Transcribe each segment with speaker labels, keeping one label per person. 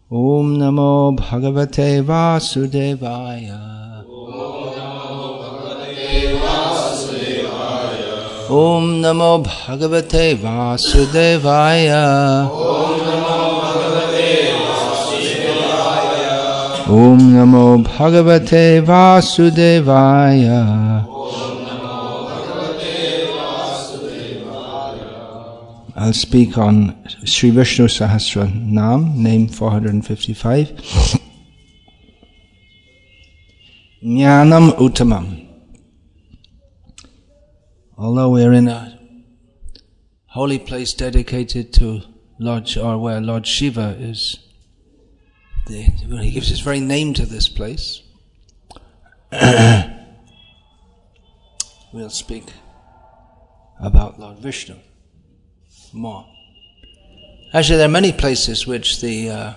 Speaker 1: Om Namo Bhagavate Vasudevaya. Om Namo Bhagavate Vasudevaya. Om Namo Bhagavate Vasudevaya. I'll speak on Sri Vishnu Sahasra Nam, name 455. Jnanam Uttamam. Although we're in a holy place dedicated to Lord, or where Lord Shiva is, he gives his very name to this place. We'll speak about Lord Vishnu more. Actually, there are many places which the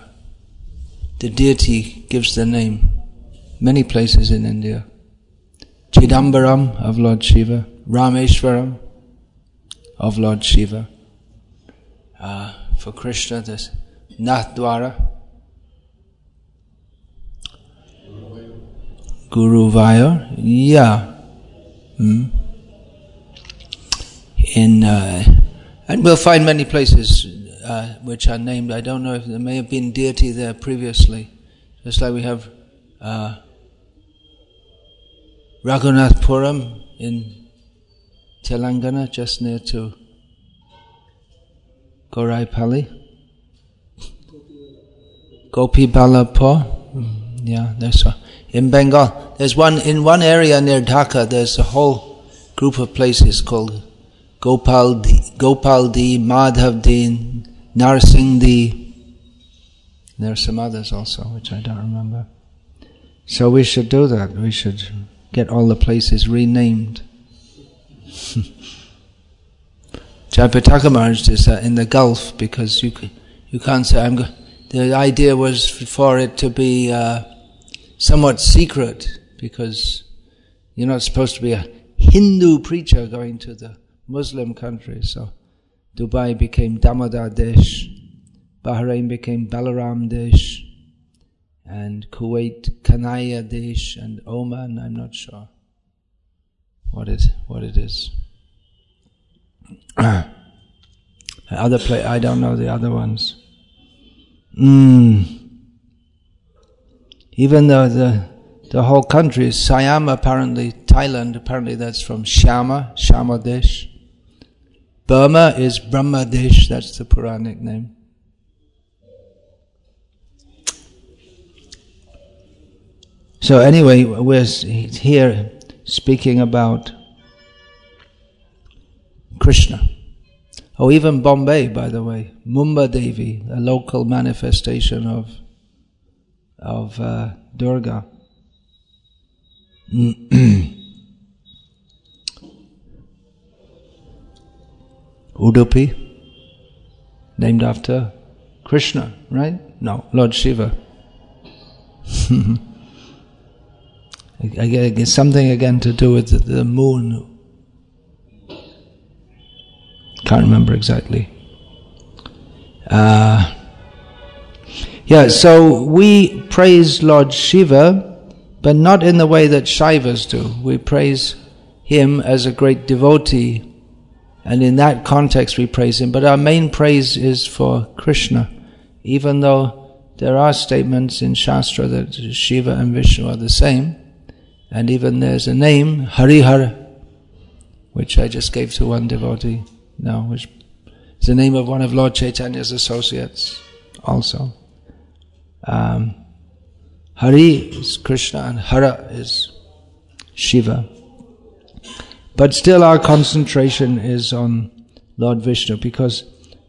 Speaker 1: deity gives the name. Many places in India. Chidambaram of Lord Shiva, Rameshwaram of Lord Shiva. For Krishna, there's Nathdwara, Guruvayur, and we'll find many places which are named. I don't know if there may have been deity there previously. Just like we have Raghunathpuram in Telangana, just near to Goraipalli. Gopibalapur. Yeah, there's one. In Bengal, there's one, in one area near Dhaka, there's a whole group of places called Gopaldi, Madhavdi, Narsingdi. There are some others also, which I don't remember. So we should do that. We should get all the places renamed. Jayapataka Maharaj is in the Gulf, because you can't say, the idea was for it to be somewhat secret, because you're not supposed to be a Hindu preacher going to the Muslim countries. So Dubai became Damodar Desh, Bahrain became Balaram Desh, and Kuwait Kanaya Desh, and Oman, I'm not sure what it is. Other I don't know the other ones. Even though the whole country is Siam, apparently, Thailand, apparently that's from Shama Desh. Burma is Brahmadesh, that's the Puranic name. So anyway, we're here speaking about Krishna. Oh, even Bombay, by the way, Mumba Devi, a local manifestation of Durga. Udupi, named after Krishna, right? No, Lord Shiva. It's something again to do with the moon. Can't remember exactly. So we praise Lord Shiva, but not in the way that Shaivas do. We praise him as a great devotee, and in that context we praise him. But our main praise is for Krishna, even though there are statements in Shastra that Shiva and Vishnu are the same, and even there's a name, Harihara, which I just gave to one devotee now, which is the name of one of Lord Chaitanya's associates also. Hari is Krishna and Hara is Shiva. But still our concentration is on Lord Vishnu, because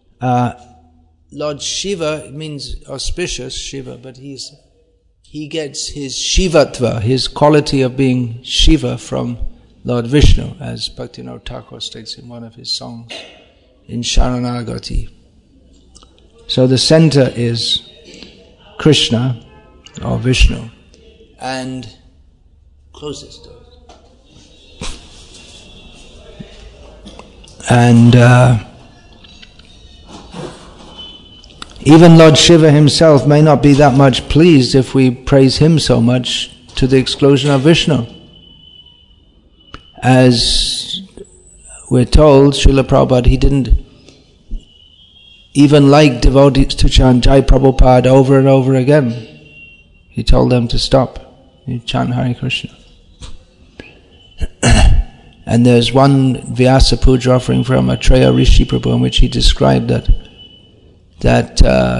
Speaker 1: Lord Shiva means auspicious, Shiva, but he gets his Shivatva, his quality of being Shiva, from Lord Vishnu, as Bhaktivinoda Thakur states in one of his songs, in Sharanagati. So the center is Krishna, or Vishnu, and close this door. And Even Lord Shiva himself may not be that much pleased if we praise him so much to the exclusion of Vishnu. As we're told, Srila Prabhupada, he didn't even like devotees to chant Jai Prabhupada over and over again. He told them to stop. You chant Hare Krishna. And there's one Vyasa Puja offering from Atreya Rishi Prabhu in which he described that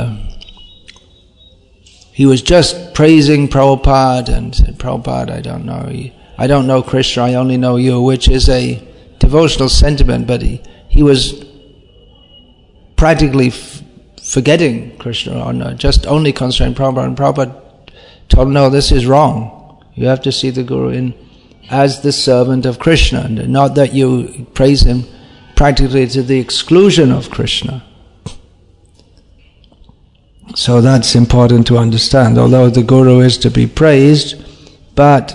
Speaker 1: he was just praising Prabhupada and said, Prabhupada, I don't know Krishna, I only know you, which is a devotional sentiment, but he was practically forgetting Krishna, or just only concentrating Prabhupada, and Prabhupada told him, no, this is wrong. You have to see the Guru as the servant of Krishna, and not that you praise him practically to the exclusion of Krishna. So that's important to understand. Although the Guru is to be praised, but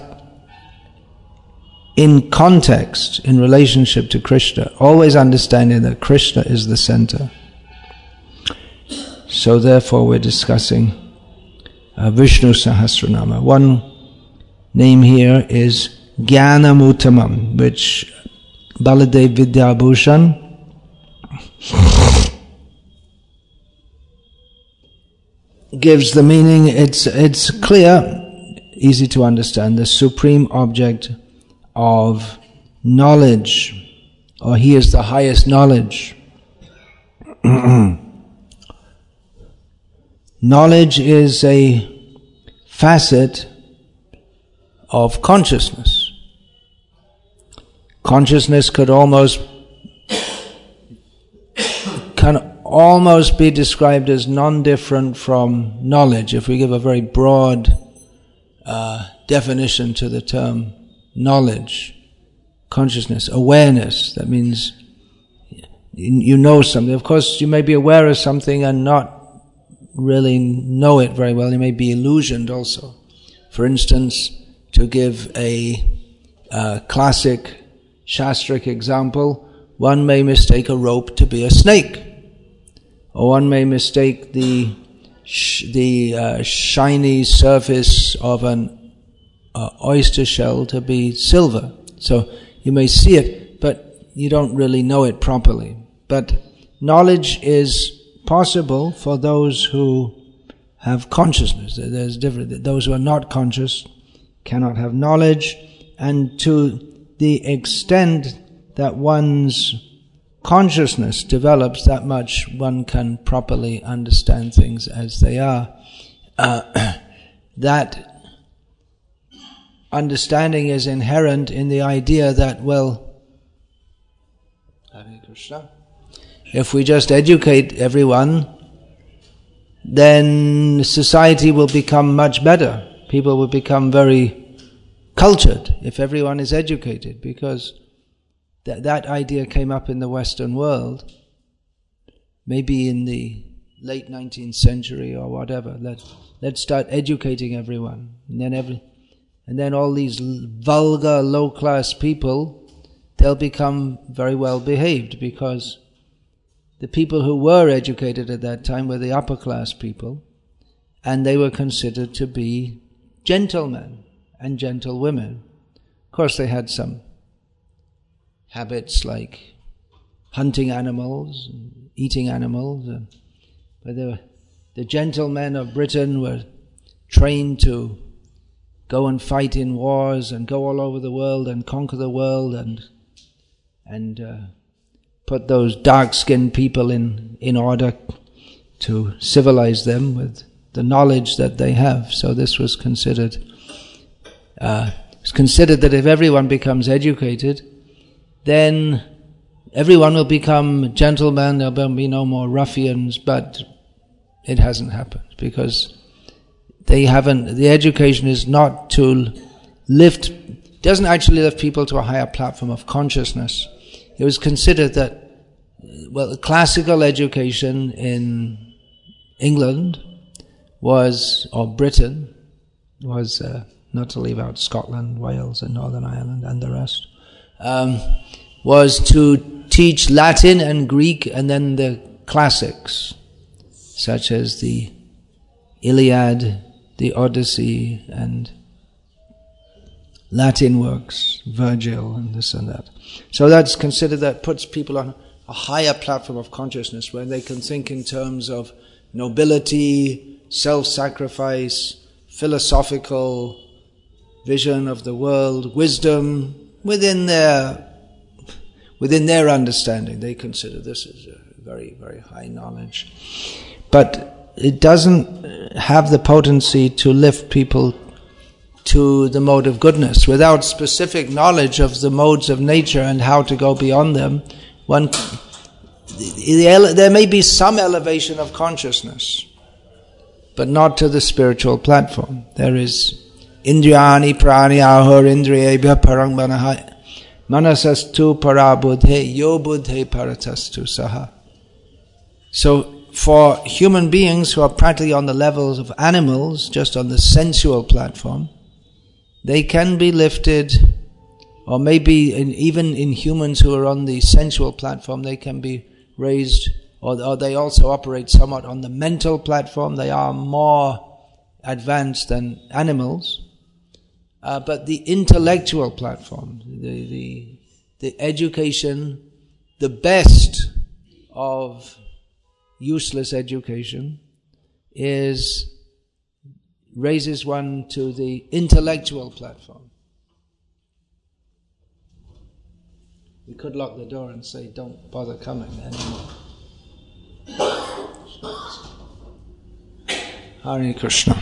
Speaker 1: in context, in relationship to Krishna, always understanding that Krishna is the center. So therefore we're discussing Vishnu Sahasranama. One name here is Jnanamuttamam, which Baladev Vidyabhushan gives the meaning. It's clear, easy to understand, the supreme object of knowledge, or he is the highest knowledge. Knowledge is a facet of consciousness. Consciousness can almost be described as non-different from knowledge, if we give a very broad definition to the term knowledge. Consciousness, awareness, that means you know something. Of course, you may be aware of something and not really know it very well. You may be illusioned also. For instance, to give a classic Shastric example, one may mistake a rope to be a snake, or one may mistake the shiny surface of an oyster shell to be silver. So you may see it, but you don't really know it properly. But knowledge is possible for those who have consciousness. There's different. Those who are not conscious cannot have knowledge, and to the extent that one's consciousness develops, that much one can properly understand things as they are. That understanding is inherent in the idea that, well, Hare Krishna, if we just educate everyone, then society will become much better. People will become very cultured if everyone is educated, because that idea came up in the Western world, maybe in the late 19th century or whatever. Let's start educating everyone, and then all these vulgar, low-class people, they'll become very well behaved, because the people who were educated at that time were the upper-class people, and they were considered to be gentlemen and gentlewomen. Of course, they had some habits like hunting animals, and eating animals, but the gentlemen of Britain were trained to go and fight in wars and go all over the world and conquer the world and put those dark-skinned people in order to civilize them with the knowledge that they have. So this was considered. It's considered that if everyone becomes educated, then everyone will become gentlemen. There will be no more ruffians. But it hasn't happened, because the education is not to doesn't actually lift people to a higher platform of consciousness. It was considered that, well, classical education in England or Britain was, not to leave out Scotland, Wales and Northern Ireland and the rest, was to teach Latin and Greek and then the classics. such as the Iliad, the Odyssey, and Latin works, Virgil, and this and that. So that's considered, that puts people on a higher platform of consciousness where they can think in terms of nobility, self-sacrifice, philosophical vision of the world, wisdom, within their understanding. They consider this as a very, very high knowledge. But it doesn't have the potency to lift people to the mode of goodness. Without specific knowledge of the modes of nature and how to go beyond them, there may be some elevation of consciousness, but not to the spiritual platform. There is Indriyani prani ahur indriyebhya parang manah manasastu para buddhe yo buddhe paratastu saha. So for human beings who are practically on the levels of animals, just on the sensual platform, they can be lifted, or maybe even in humans who are on the sensual platform, they can be raised, or they also operate somewhat on the mental platform. They are more advanced than animals. But the intellectual platform, the education, the best of useless education raises one to the intellectual platform. We could lock the door and say, don't bother coming anymore. Hare Krishna.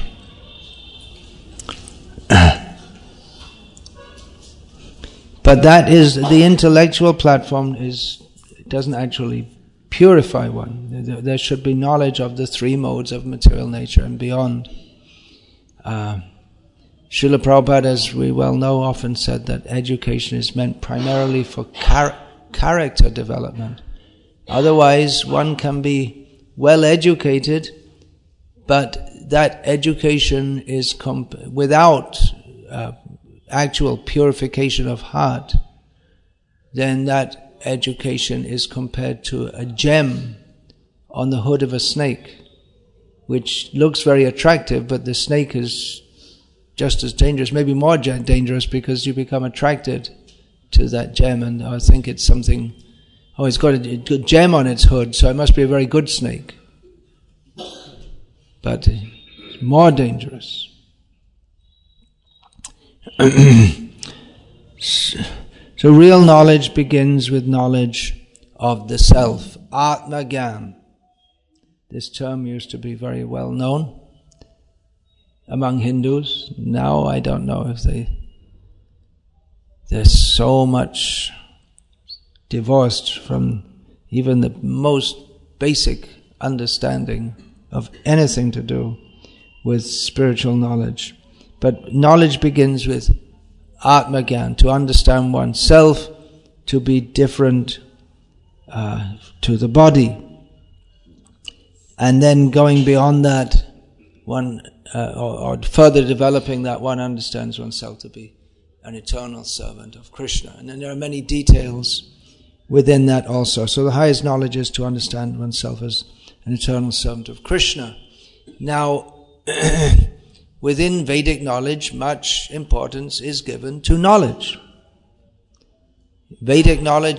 Speaker 1: But that is, the intellectual platform doesn't actually purify one. There should be knowledge of the three modes of material nature and beyond. Srila Prabhupada, as we well know, often said that education is meant primarily for character development. Otherwise, one can be well educated, but that education is without actual purification of heart, then that education is compared to a gem on the hood of a snake, which looks very attractive, but the snake is just as dangerous, maybe more dangerous, because you become attracted to that gem, and I think it's something, it's got a good gem on its hood, so it must be a very good snake. But it's more dangerous. So real knowledge begins with knowledge of the self, Atma Gyan. This term used to be very well known among Hindus. Now I don't know if they're so much divorced from even the most basic understanding of anything to do with spiritual knowledge. But knowledge begins with Atma Gyan, to understand oneself to be different to the body. And then going beyond that, or further developing that, one understands oneself to be an eternal servant of Krishna. And then there are many details within that also. So the highest knowledge is to understand oneself as an eternal servant of Krishna. Now, within Vedic knowledge, much importance is given to knowledge. Vedic knowledge,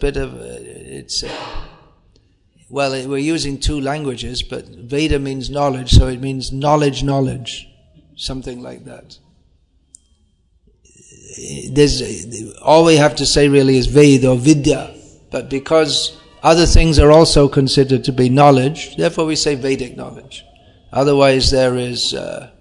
Speaker 1: we're using two languages, but Veda means knowledge, so it means knowledge, something like that. All we have to say really is Veda or Vidya, but because other things are also considered to be knowledge, therefore we say Vedic knowledge. Otherwise there is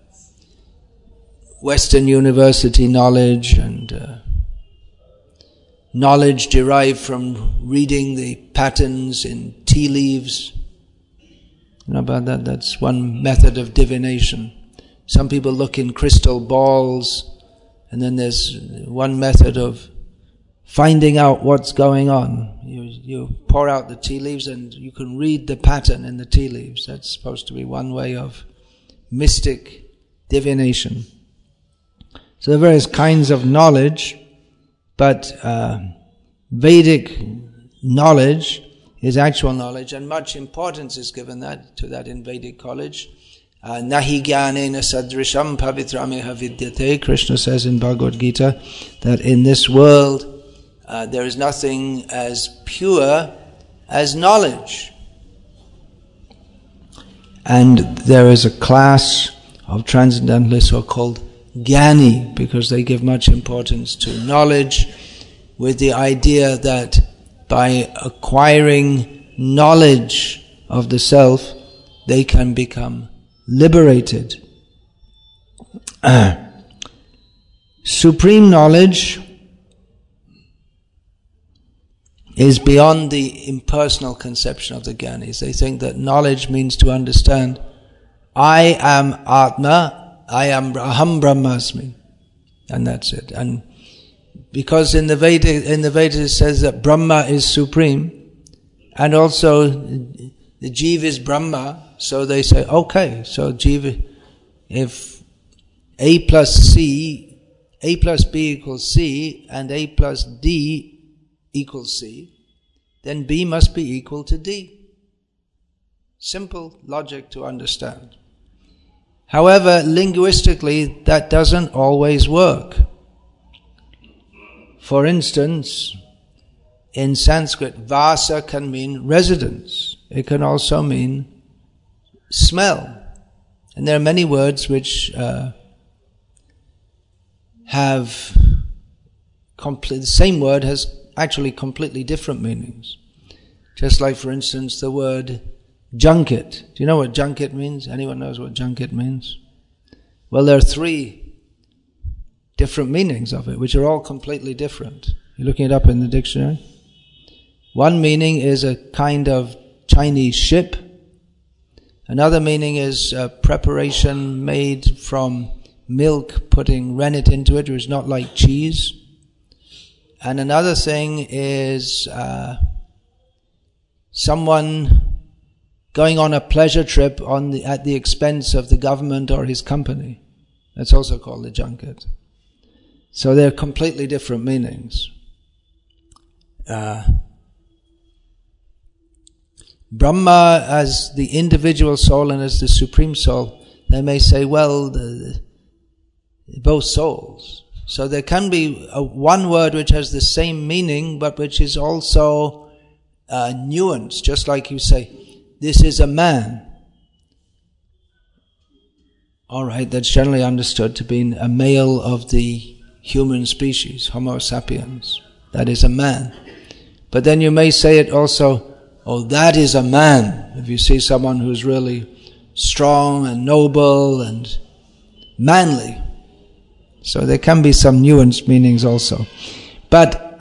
Speaker 1: Western university knowledge and knowledge derived from reading the patterns in tea leaves. You know about that? That's one method of divination. Some people look in crystal balls, and then there's one method of finding out what's going on. You pour out the tea leaves and you can read the pattern in the tea leaves. That's supposed to be one way of mystic divination. So there are various kinds of knowledge, but Vedic knowledge is actual knowledge, and much importance is given to that in Vedic college. Nahi jnanena sadrisham pavitrameha vidyate. Krishna says in Bhagavad Gita that in this world there is nothing as pure as knowledge. And there is a class of transcendentalists who are called Jnani, because they give much importance to knowledge, with the idea that by acquiring knowledge of the self, they can become liberated. Supreme knowledge is beyond the impersonal conception of the Jnanis. They think that knowledge means to understand, I am Atma, Aham Brahmasmi, and that's it. And because in the Vedas it says that Brahma is supreme, and also the Jiva is Brahma, so they say, okay, so Jiva, if A plus B equals C, and A plus D equals C, then B must be equal to D. Simple logic to understand. However, linguistically, that doesn't always work. For instance, in Sanskrit, vasa can mean residence. It can also mean smell. And there are many words which have the same word has actually completely different meanings. Just like, for instance, the word junket. Do you know what junket means? Anyone knows what junket means? Well, there are 3 different meanings of it, which are all completely different. You're looking it up in the dictionary. One meaning is a kind of Chinese ship. Another meaning is a preparation made from milk, putting rennet into it, which is not like cheese. And another thing is someone going on a pleasure trip at the expense of the government or his company. That's also called a junket. So they're completely different meanings. Brahma as the individual soul and as the supreme soul, they may say, well, both souls. So there can be one word which has the same meaning, but which is also nuanced. Just like you say, this is a man. All right, that's generally understood to be a male of the human species, Homo sapiens. That is a man. But then you may say it also, oh, that is a man. If you see someone who's really strong and noble and manly. So there can be some nuanced meanings also. But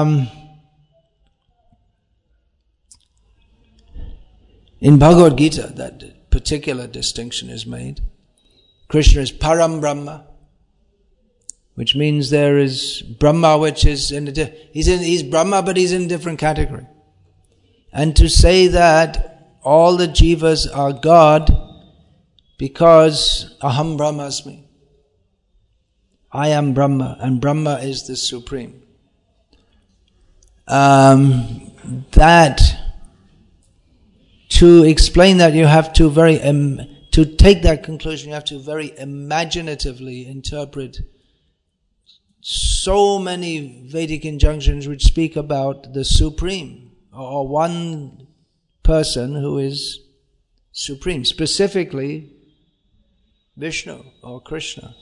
Speaker 1: in Bhagavad Gita, that particular distinction is made. Krishna is Param Brahma, which means there is Brahma, which is he's Brahma, but he's in a different category. And to say that all the jivas are God because Aham Brahmasmi, I am Brahma, and Brahma is the supreme. That to explain that, you have to to take that conclusion, you have to very imaginatively interpret so many Vedic injunctions which speak about the supreme, or one person who is supreme, specifically Vishnu or Krishna.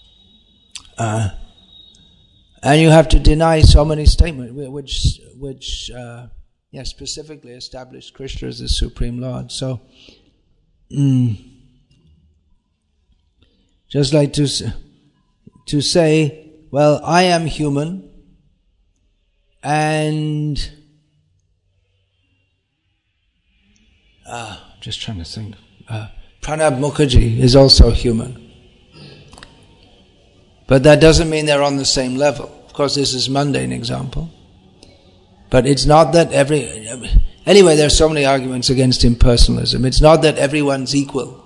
Speaker 1: And you have to deny so many statements which specifically establish Krishna as the Supreme Lord. So, just like to say, well, I am human, and just trying to think. Pranab Mukherjee is also human. But that doesn't mean they're on the same level. Of course, this is a mundane example. But it's not that anyway, there are so many arguments against impersonalism. It's not that everyone's equal.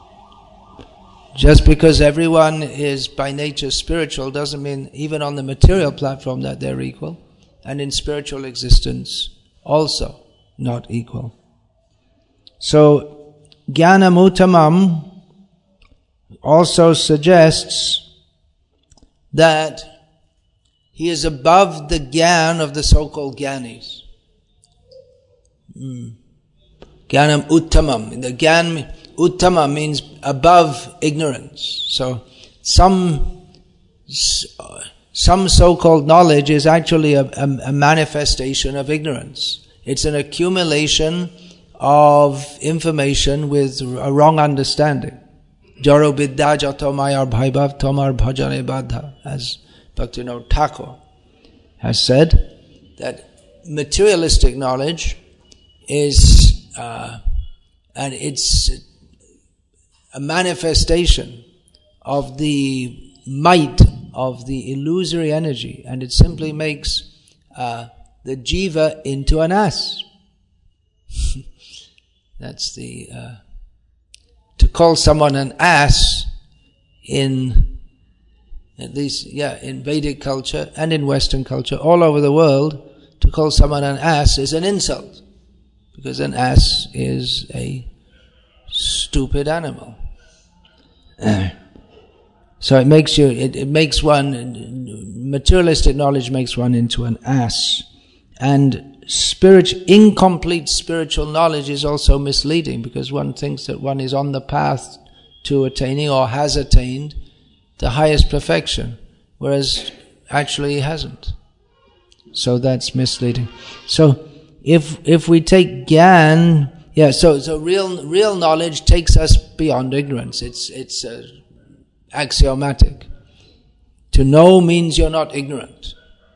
Speaker 1: Just because everyone is by nature spiritual doesn't mean even on the material platform that they're equal. And in spiritual existence also. not equal. So, Jnanam Uttamam also suggests that he is above the Gyan of the so-called Gyanis. Jnanam Uttamam. The Gyan Uttama means above ignorance. So some so-called knowledge is actually a manifestation of ignorance. It's an accumulation of information with a wrong understanding. Jaro Vidya Jato Mayar Bhaibhav Tomar Bhajane Badha, as Bhaktivinoda Thakur has said, that materialistic knowledge is, and it's a manifestation of the might of the illusory energy, and it simply makes the jiva into an ass. That's the to call someone an ass in, at least, in Vedic culture and in Western culture, all over the world, to call someone an ass is an insult, because an ass is a stupid animal. So it makes you, it makes one, materialistic knowledge makes one into an ass. And incomplete spiritual knowledge is also misleading, because one thinks that one is on the path to attaining or has attained the highest perfection, whereas actually he hasn't. So that's misleading. So if we take Gyan, so real knowledge takes us beyond ignorance. It's axiomatic. To know means you're not ignorant.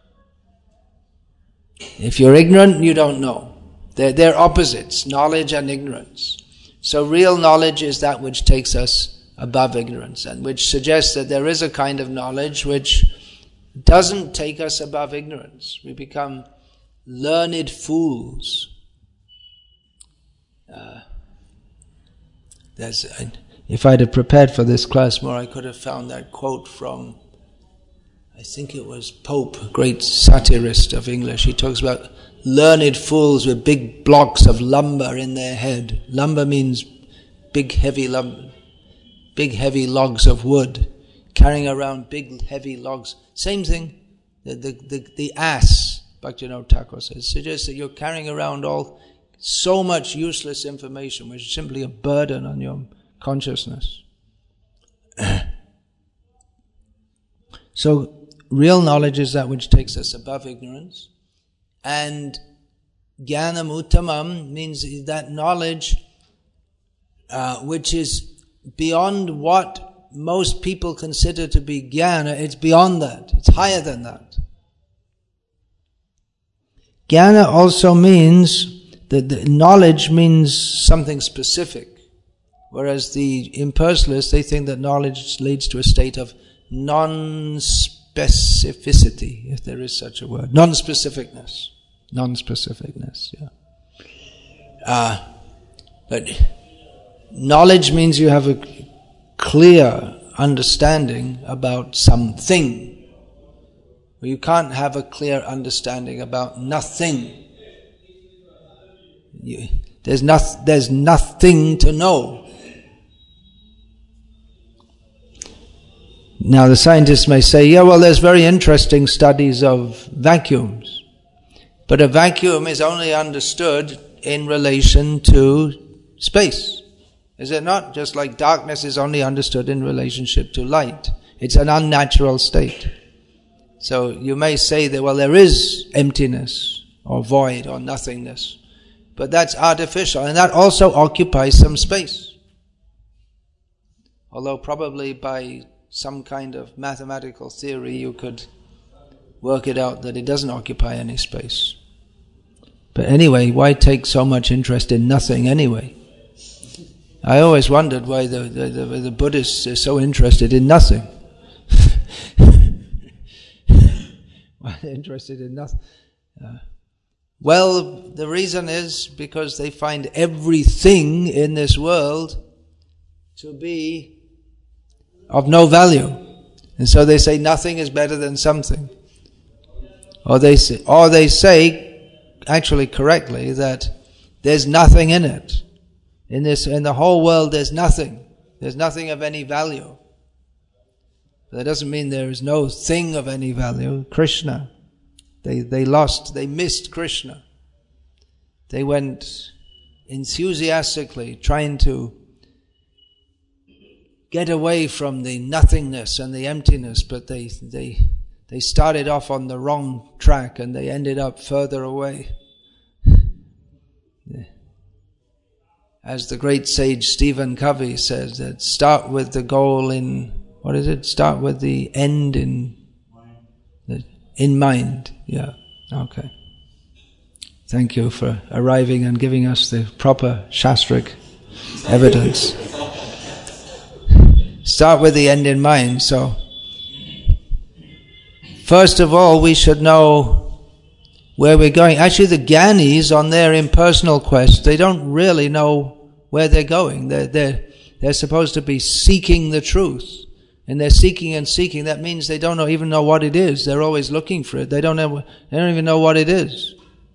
Speaker 1: If you're ignorant, you don't know. They're opposites, knowledge and ignorance. So real knowledge is that which takes us above ignorance, and which suggests that there is a kind of knowledge which doesn't take us above ignorance. We become learned fools. If I'd have prepared for this class more, I could have found that quote from, I think it was Pope, great satirist of English. He talks about learned fools with big blocks of lumber in their head. Lumber means big heavy logs of wood, carrying around big heavy logs. Same thing, the ass, Bhaktivinoda Thakur says, suggests that you're carrying around so much useless information, which is simply a burden on your consciousness. So, real knowledge is that which takes us above ignorance, and Jnanam Uttamam means that knowledge which is beyond what most people consider to be jnana. It's beyond that, it's higher than that. Jnana also means that the knowledge means something specific, whereas the impersonalists, they think that knowledge leads to a state of non-specificity, if there is such a word. Non-specificness, but knowledge means you have a clear understanding about something. You can't have a clear understanding about nothing. There's nothing to know. Now the scientists may say, there's very interesting studies of vacuums. But a vacuum is only understood in relation to space. Is it not? Just like darkness is only understood in relationship to light. It's an unnatural state. So you may say that, there is emptiness or void or nothingness. But that's artificial, and that also occupies some space. Although probably by some kind of mathematical theory you could work it out that it doesn't occupy any space. But anyway, why take so much interest in nothing anyway? I always wondered why the Buddhists are so interested in nothing. Why they're interested in nothing? Well, the reason is because they find everything in this world to be of no value. And so they say nothing is better than something. Or they say, actually correctly, that there's nothing in it. In the whole world there's nothing. There's nothing of any value. That doesn't mean there is no thing of any value. Krishna. They missed Krishna. They went enthusiastically trying to get away from the nothingness and the emptiness, but they started off on the wrong track and they ended up further away. As the great sage Stephen Covey says, that start with the goal start with the end in mind. Yeah, okay. Thank you for arriving and giving us the proper shastric evidence. Start with the end in mind. So, first of all, we should know where we're going. Actually, the Gyanis on their impersonal quest, they don't really know where they're going. They're supposed to be seeking the truth. And they're seeking and seeking. That means they don't even know what it is. They're always looking for it. They don't even know what it is.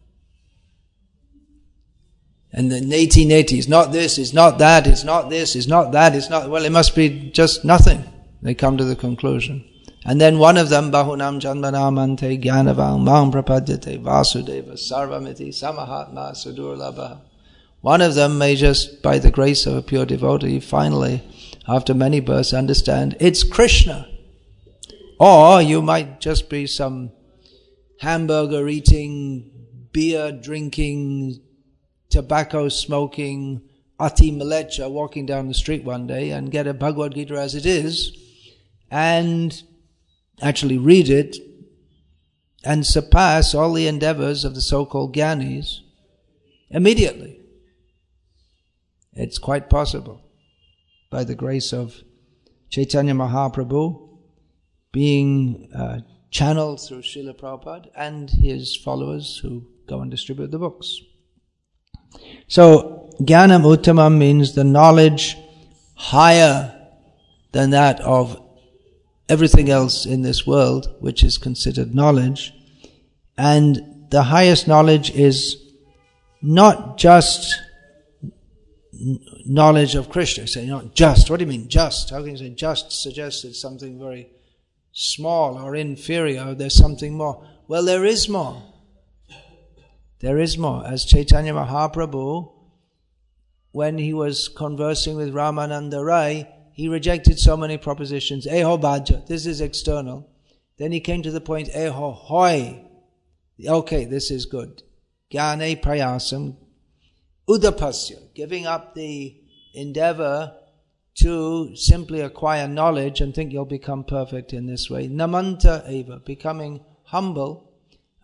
Speaker 1: And the neti, it's not this, it's not that, it's not this, it's not that, it's not, well, it must be just nothing. They come to the conclusion. And then one of them, Bahunam Janmanamante Gyanavam Mam Prapadyate Vasudeva Sarvamiti Samahatma Sudurlabha. One of them may just, by the grace of a pure devotee, finally, after many births, understand it's Krishna. Or you might just be some hamburger eating, beer drinking, tobacco smoking, ati malecha walking down the street one day and get a Bhagavad Gita as it is and actually read it and surpass all the endeavors of the so-called Gyanis immediately. It's quite possible. By the grace of Chaitanya Mahaprabhu being channeled through Srila Prabhupada and his followers who go and distribute the books. So, Jnanam Uttamam means the knowledge higher than that of everything else in this world, which is considered knowledge. And the highest knowledge is not just knowledge of Krishna. You say, not just. What do you mean, just? How can you say just suggests it's something very small or inferior? There's something more. Well, there is more. There is more. As Chaitanya Mahaprabhu, when he was conversing with Ramananda Rai, he rejected so many propositions. Eho bhaja, this is external. Then he came to the point, eho hoi. Okay, this is good. Jnane prayasam udapasya, giving up the endeavor to simply acquire knowledge and think you'll become perfect in this way. Namanta eva, becoming humble.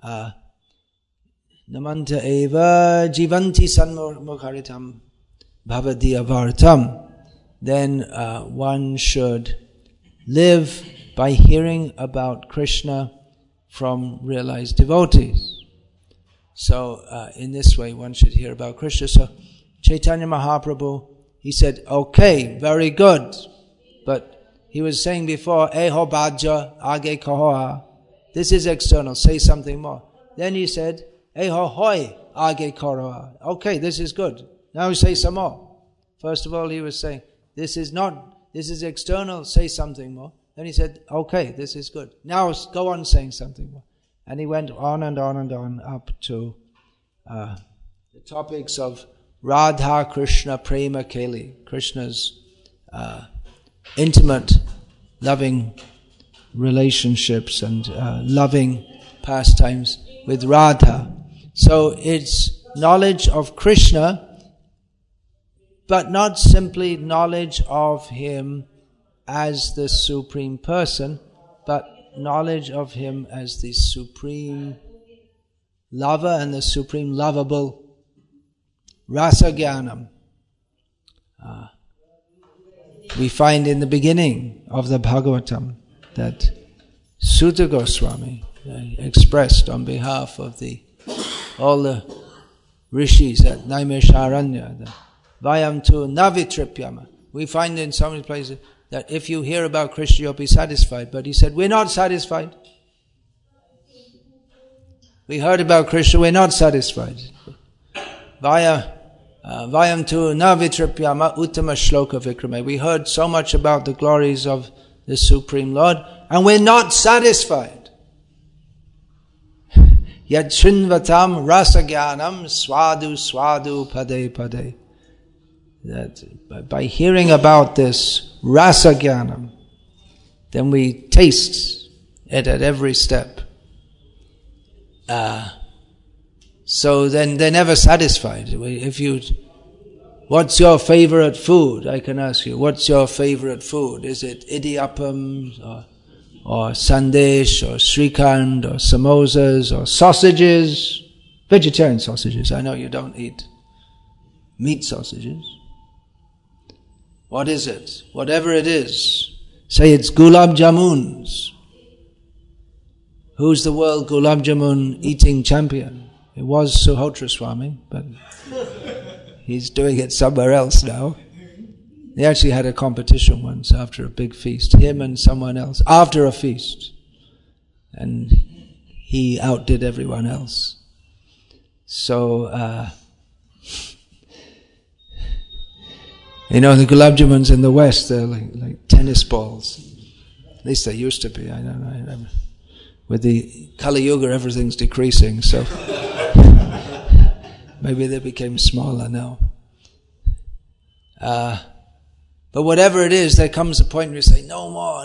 Speaker 1: Namanta eva jivanti sanmukharitam bhavadiyavartam. Then one should live by hearing about Krishna from realized devotees. So in this way one should hear about Krishna. So Chaitanya Mahaprabhu, he said, okay, very good. But he was saying before, eho bhaja age kahoa. This is external, say something more. Then he said, eho hoi age kahoa. Okay, this is good. Now say some more. First of all he was saying, this is external, say something more. Then he said, okay, this is good. Now go on saying something more. And he went on and on and on up to the topics of Radha Krishna Prema Keli, Krishna's intimate, loving relationships and loving pastimes with Radha. So it's knowledge of Krishna, but not simply knowledge of him as the Supreme Person, but knowledge of him as the Supreme Lover and the Supreme Lovable. Rasa Jnanam. We find in the beginning of the Bhagavatam that Sutta Goswami expressed on behalf of all the rishis at Naimisharanya, the Vayam tu navitripyama. We find in so many places that if you hear about Krishna, you'll be satisfied. But he said, we're not satisfied. We heard about Krishna, we're not satisfied. Vaya Vayam tu na vitripyama uttama shloka vikrame. We heard so much about the glories of the Supreme Lord, and we're not satisfied. Yad shrinvatam rasagyanam swadu swadu pade pade. That by hearing about this rasagyanam, then we taste it at every step. So then they're never satisfied. What's your favorite food? I can ask you, what's your favorite food? Is it idiyappam or sandesh or shrikand or samosas or sausages? Vegetarian sausages. I know you don't eat meat sausages. What is it? Whatever it is. Say it's gulab jamuns. Who's the world gulab jamun eating champion? It was Suhotra Swami, but he's doing it somewhere else now. They actually had a competition once after a big feast, him and someone else, after a feast. And he outdid everyone else. So, the gulab jamuns in the West, they're like tennis balls. At least they used to be, I don't know. With the Kali Yuga, everything's decreasing, so maybe they became smaller now. But whatever it is, there comes a point where you say, no more,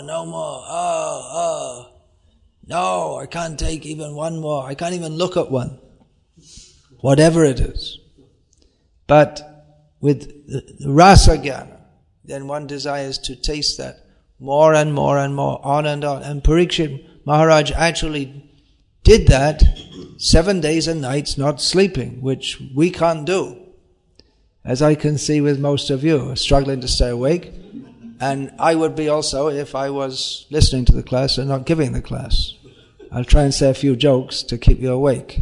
Speaker 1: no, I can't take even one more, I can't even look at one. Whatever it is. But with the rasa jnana, then one desires to taste that more and more and more, on and on. And Parikshit Maharaj actually did that 7 days and nights not sleeping, which we can't do. As I can see with most of you, struggling to stay awake. And I would be also if I was listening to the class and not giving the class. I'll try and say a few jokes to keep you awake.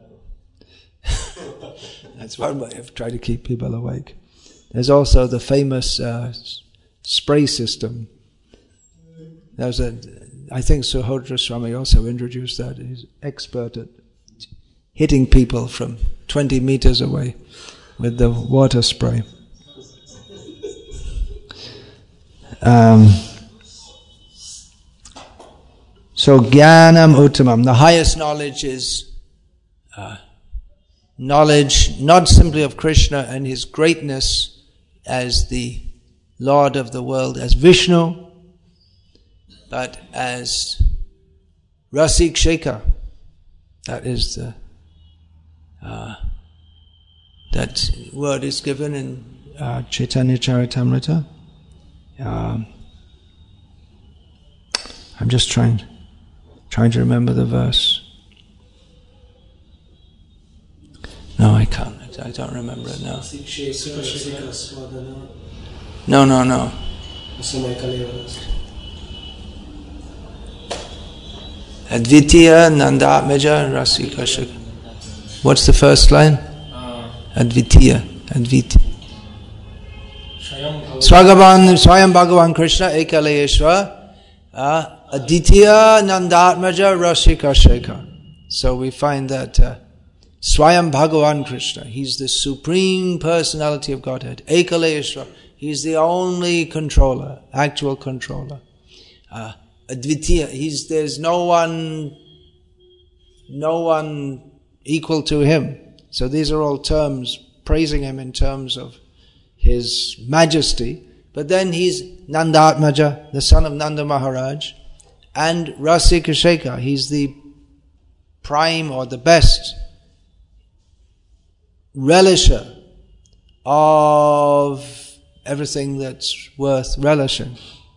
Speaker 1: That's one way of trying to keep people awake. There's also the famous spray system. I think Suhotra Swami also introduced that. He's expert at hitting people from 20 meters away with the water spray. So Jnanam Uttamam, the highest knowledge is knowledge not simply of Krishna and his greatness as the Lord of the world, as Vishnu, but as Rasik Shekhar. That is that word is given in Chaitanya Charitamrita. I'm just trying to remember the verse. No, I can't. I don't remember it now. No. Advitiya Nandatmaja Rasika Shekhar. What's the first line? Advitiya. Swayam Bhagavan Krishna Ekalayeshwar Aditya Nandatmaja Rasika Shekhar. So we find that Swayam Bhagavan Krishna, he's the supreme personality of Godhead. Ekalayeshwar, he's the only controller, actual controller. Advitiya, there's no one equal to him. So these are all terms praising him in terms of his majesty. But then he's Nandatmaja, the son of Nanda Maharaj, and Rasika Shekhar, he's the prime or the best relisher of everything that's worth relishing.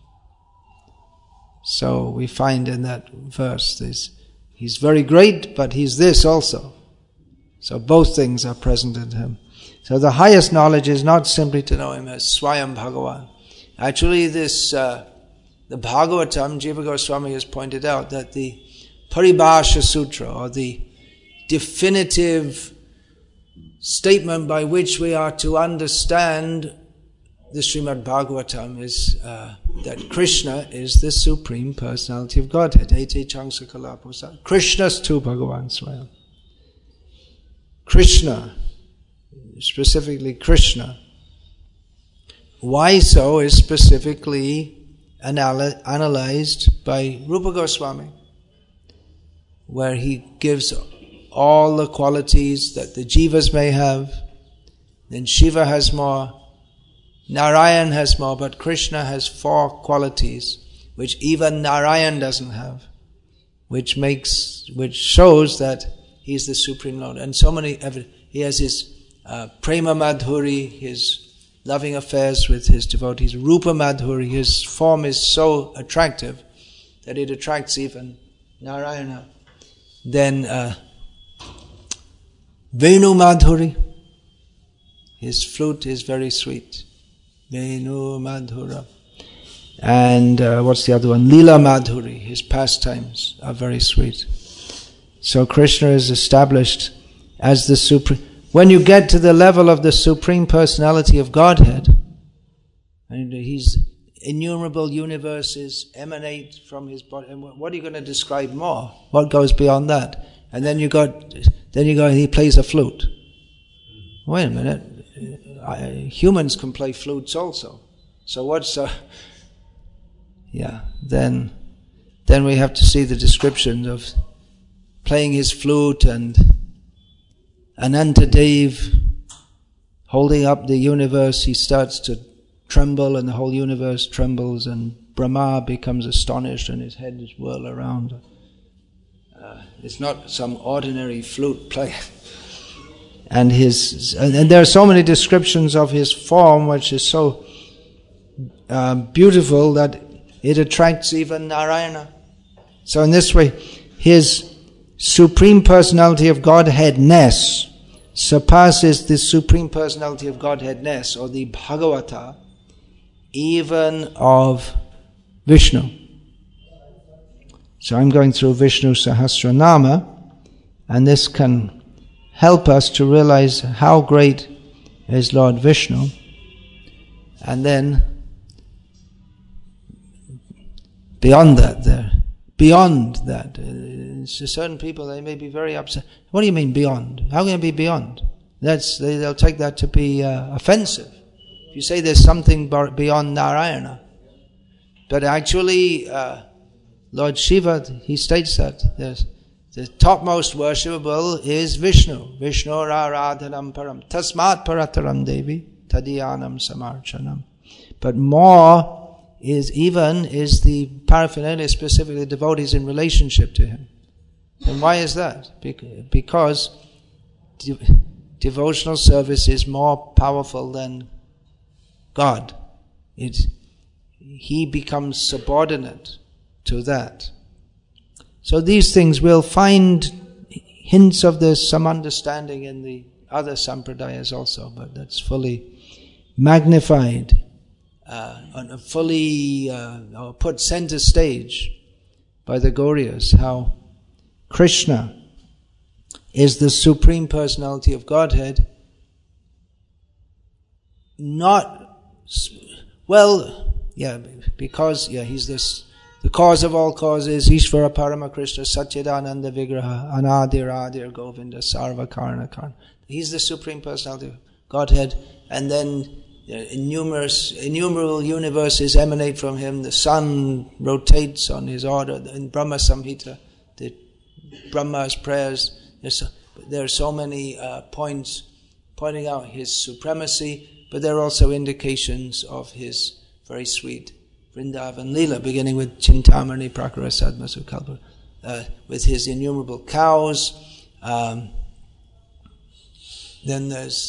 Speaker 1: So we find in that verse this, he's very great, but he's this also. So both things are present in him. So the highest knowledge is not simply to know him as Swayam Bhagavan. Actually the Bhagavatam, Jiva Goswami has pointed out that the Paribhasha Sutra, or the definitive statement by which we are to understand the Srimad Bhagavatam is that Krishna is the Supreme Personality of Godhead. Ete Changsa Kalaposa. Krishna's tu Bhagavan Swayam. Krishna, specifically Krishna. Why so is specifically analyzed by Rupa Goswami, where he gives all the qualities that the jivas may have. Then Shiva has more, Narayan has more, but Krishna has 4 qualities which even Narayan doesn't have, which shows that he's the Supreme Lord. And so many, he has his prema madhuri, his loving affairs with his devotees. Rupa madhuri, his form is so attractive that it attracts even Narayana. Then Venu madhuri, his flute is very sweet. Venu madhura. And what's the other one? Lila madhuri, his pastimes are very sweet. So Krishna is established as the supreme. When you get to the level of the Supreme Personality of Godhead, and his innumerable universes emanate from his body, and what are you going to describe more? What goes beyond that? And then you go, he plays a flute. Wait a minute, humans can play flutes also. So what's then we have to see the description of playing his flute and Anantadev holding up the universe. He starts to tremble and the whole universe trembles, and Brahma becomes astonished and his head is whirled around. It's not some ordinary flute player. And there are so many descriptions of his form which is so beautiful that it attracts even Narayana. So in this way, his Supreme Personality of Godheadness surpasses the Supreme Personality of Godheadness, or the Bhagavata, even of Vishnu. So I'm going through Vishnu Sahasranama, and this can help us to realize how great is Lord Vishnu. And then beyond that, certain people, they may be very upset. What do you mean beyond? How can it be beyond? They'll take that to be offensive. If you say there's something beyond Narayana. But actually, Lord Shiva, he states that the topmost worshipable is Vishnu. Vishnu aradhanam param tasmat parataram devi tadyanam samarchanam. But more is the paraphernalia, specifically devotees in relationship to him. And why is that? Because devotional service is more powerful than God. He becomes subordinate to that. So these things, we'll find hints of this, some understanding in the other sampradayas also, but that's fully magnified and fully put center stage by the Gauryas, how Krishna is the Supreme Personality of Godhead, because he's the cause of all causes, Ishvara Parama Krishna Satchidananda Vigraha Anadir Adir Govinda Sarva Karna Karna. He's the Supreme Personality of Godhead, and then innumerable universes emanate from him. The sun rotates on his order. In Brahma Samhita, the Brahma's prayers, there are so many points pointing out his supremacy, but there are also indications of his very sweet Vrindavan Leela, beginning with Chintamani Prakara Sadma Sukalpa, with his innumerable cows. Then there's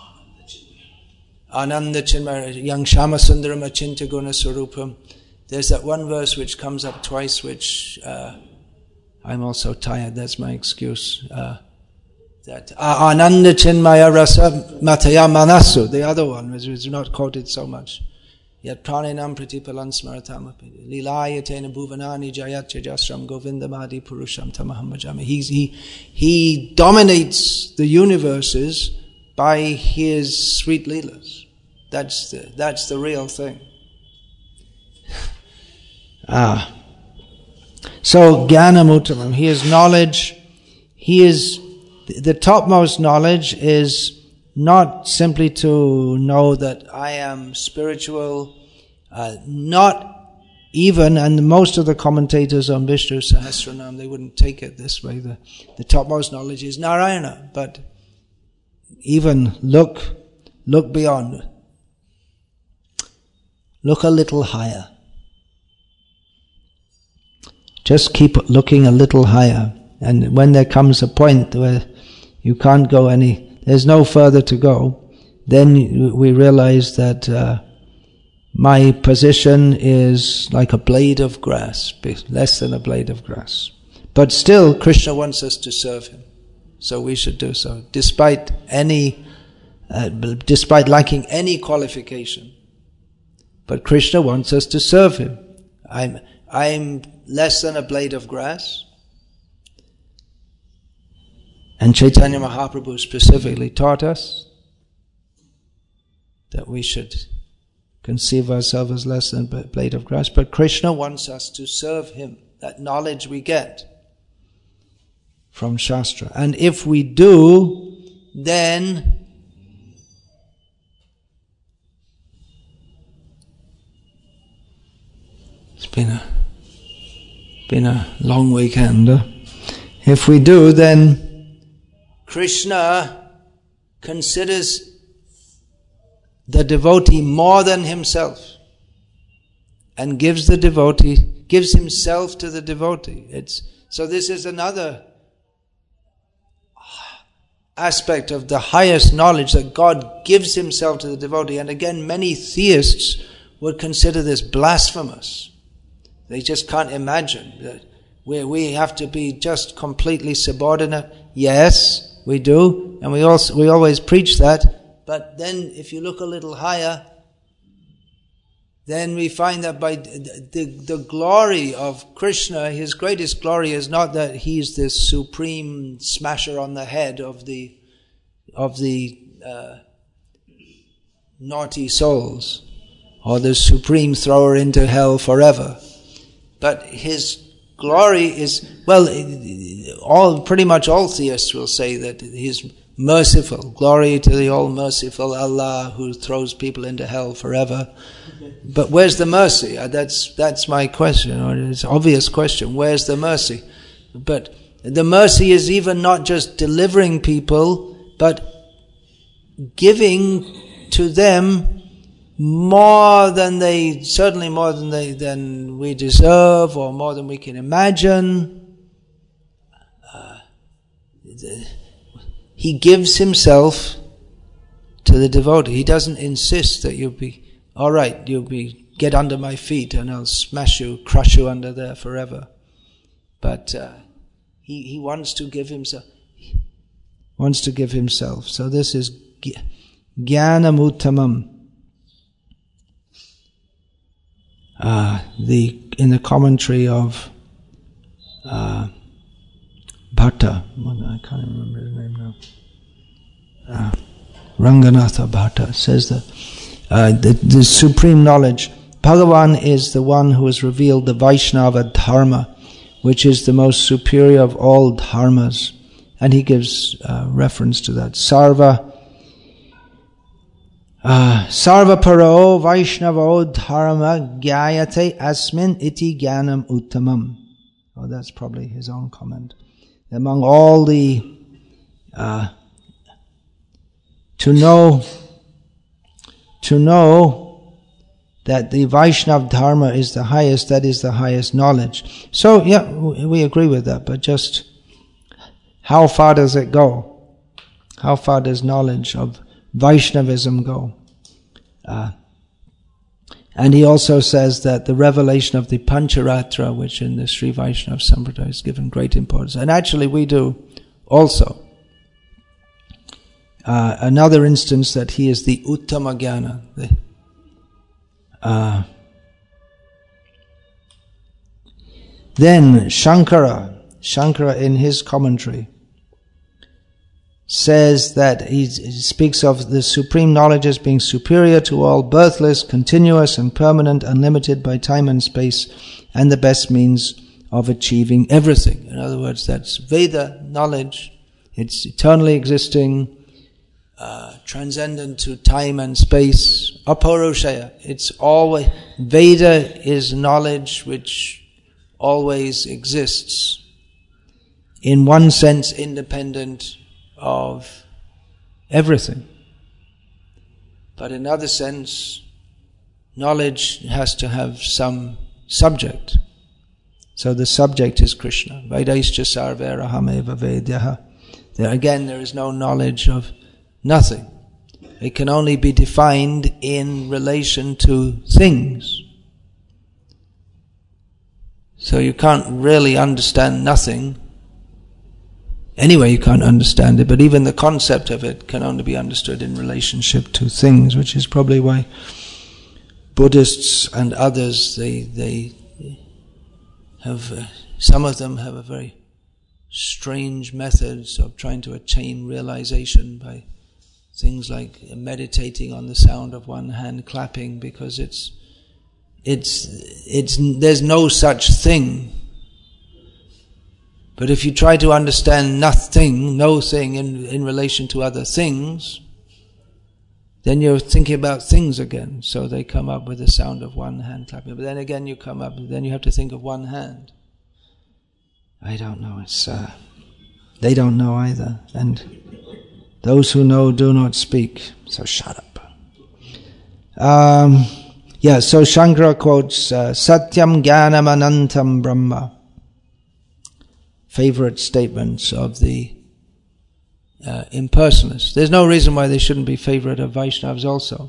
Speaker 1: Ananda Chinmaya, Yang Shama Sundaram Achinta Guna Sarupam. There's that one verse which comes up twice, which I'm also tired, that's my excuse. That Ananda Chinmaya Rasa Mataya Manasu, the other one, which is not quoted so much. Yat praninam pratipalan smaratam lilayatena bhuvanani jayatya jasram govindamadi purusham tamaham bhajami. He dominates the universes by his sweet leelas. That's the real thing. So Jnanamuttamam, he is knowledge. He is the topmost knowledge is not simply to know that I am spiritual, not even, and most of the commentators on Vishnu Sahasranam, they wouldn't take it this way. The topmost knowledge is Narayana, but even look beyond. Look a little higher. Just keep looking a little higher. And when there comes a point where you can't go there's no further to go, then we realize that my position is like a blade of grass, less than a blade of grass. But still, Krishna wants us to serve him. So we should do so, despite lacking any qualification. But Krishna wants us to serve him. I'm less than a blade of grass. And Chaitanya Mahaprabhu specifically taught us that we should conceive ourselves as less than a blade of grass. But Krishna wants us to serve him, that knowledge we get from Shastra. And if we do, then it's been a long weekend. If we do, then Krishna considers the devotee more than himself and gives himself to the devotee. So this is another aspect of the highest knowledge, that God gives himself to the devotee. And again, many theists would consider this blasphemous. They just can't imagine that we have to be just completely subordinate. Yes, we do, and we always preach that. But then, if you look a little higher, then we find that by the glory of Krishna, his greatest glory is not that he's this supreme smasher on the head of the naughty souls, or the supreme thrower into hell forever. But his glory is, pretty much all theists will say that he's merciful. Glory to the all-merciful Allah who throws people into hell forever. But where's the mercy? That's my question, or it's an obvious question. Where's the mercy? But the mercy is even not just delivering people, but giving to them more than than we deserve, or more than we can imagine. He gives himself to the devotee. He doesn't insist that get under my feet and I'll crush you under there forever. But he wants to give himself. So this is Jnanam Uttamam. In the commentary of Bhatta, I can't remember his name now. Ranganatha Bhatta says that the supreme knowledge, Bhagavan is the one who has revealed the Vaishnava Dharma, which is the most superior of all dharmas, and he gives reference to that. Sarva paro Vaishnavo dharma gyayate asmin iti jnanam uttamam. Oh, that's probably his own comment. Among all the to know that the Vaishnava dharma is the highest, that is the highest knowledge. So yeah, we agree with that, but just how far does it go? How far does knowledge of Vaishnavism go? And he also says that the revelation of the Pancharatra, which in the Sri Vaishnava Sampradaya is given great importance, and actually we do also. Another instance that he is the Uttama Jnana. Then Shankara in his commentary says that he speaks of the supreme knowledge as being superior to all, birthless, continuous and permanent, unlimited by time and space, and the best means of achieving everything. In other words, that's Veda knowledge. It's eternally existing, transcendent to time and space. Apaurushaya. It's always, Veda is knowledge which always exists, in one sense independent of everything. But in another sense, knowledge has to have some subject. So the subject is Krishna. Vedaischa sarverahameva vedyaha. There again, there is no knowledge of nothing. It can only be defined in relation to things. So you can't really understand nothing. Anyway, you can't understand it, but even the concept of it can only be understood in relationship to things, which is probably why Buddhists and others, they have, some of them have a very strange methods of trying to attain realization by things like meditating on the sound of one hand clapping, because there's no such thing. But if you try to understand nothing, no thing in relation to other things, then you're thinking about things again. So they come up with the sound of one hand clapping. But then again you come up, then you have to think of one hand. I don't know, they don't know either. And those who know do not speak, so shut up. So Shankara quotes, Satyam Jnanam Anantam Brahma. Favorite statements of the impersonalists. There's no reason why they shouldn't be favorite of Vaishnavas also.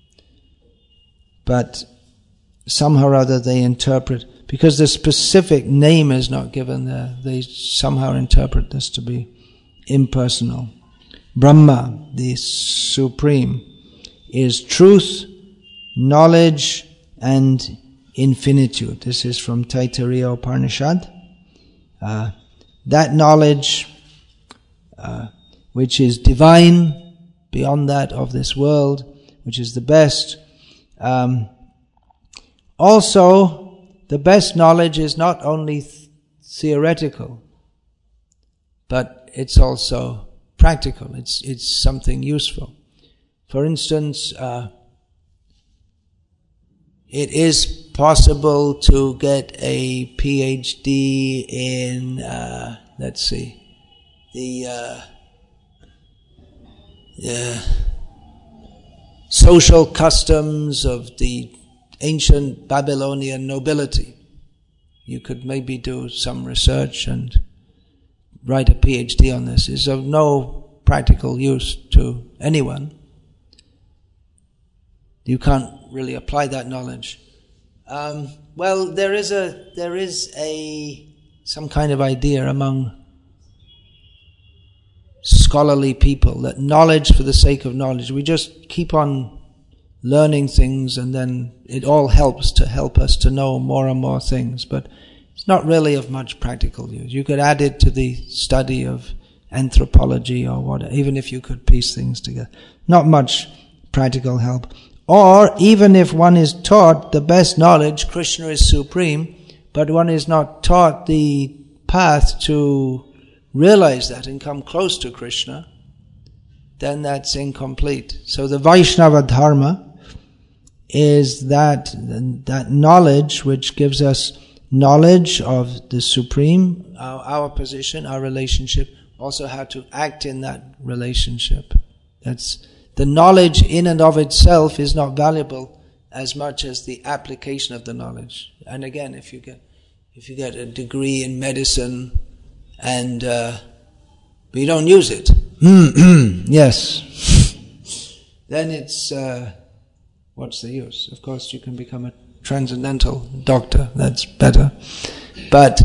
Speaker 1: But somehow or other they interpret, because the specific name is not given there, they somehow interpret this to be impersonal. Brahma, the Supreme, is truth, knowledge and infinitude. This is from Taittiriya Upanishad. That knowledge which is divine, beyond that of this world, which is the best. Also, the best knowledge is not only theoretical, but it's also practical. It's something useful. For instance, it is possible to get a PhD in, the social customs of the ancient Babylonian nobility. You could maybe do some research and write a PhD on this. It's of no practical use to anyone. You can't really apply that knowledge. There is some kind of idea among scholarly people that knowledge for the sake of knowledge, we just keep on learning things and then it all helps to help us to know more and more things, but it's not really of much practical use. You could add it to the study of anthropology or whatever, even if you could piece things together. Not much practical help. Or even if one is taught the best knowledge, Krishna is supreme, but one is not taught the path to realize that and come close to Krishna, then that's incomplete. So the Vaishnava Dharma is that knowledge which gives us knowledge of the Supreme, our position, our relationship, also how to act in that relationship. That's the knowledge in and of itself is not valuable as much as the application of the knowledge. And again, if you get a degree in medicine and but you don't use it, yes, then it's what's the use? Of course, you can become a transcendental doctor. That's better. But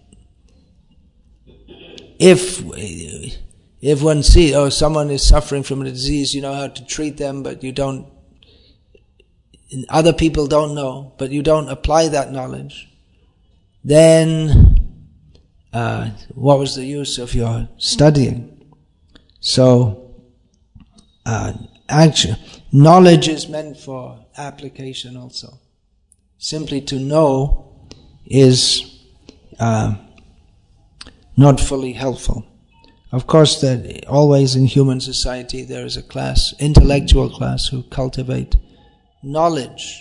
Speaker 1: if one sees, someone is suffering from a disease, you know how to treat them, but you don't, other people don't know, but you don't apply that knowledge, then what was the use of your studying? So, actually, knowledge is meant for application also. Simply to know is not fully helpful. Of course, that always in human society there is a class, intellectual class, who cultivate knowledge.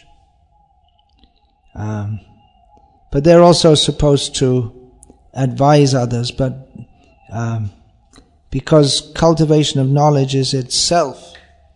Speaker 1: But they're also supposed to advise others, but because cultivation of knowledge is itself